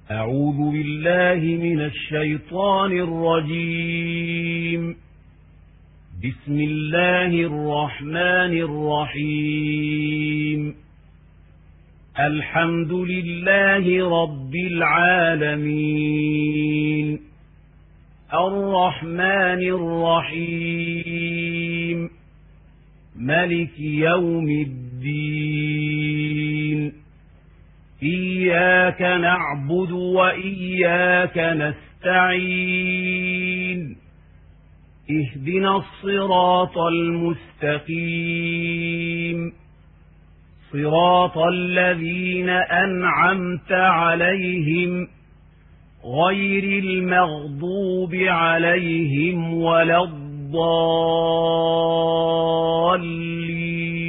أعوذ بالله من الشيطان الرجيم. بسم الله الرحمن الرحيم. الحمد لله رب العالمين، الرحمن الرحيم، ملك يوم الدين. إياك نعبد وإياك نستعين. اهدنا الصراط المستقيم، صراط الذين أنعمت عليهم غير المغضوب عليهم ولا الضالين.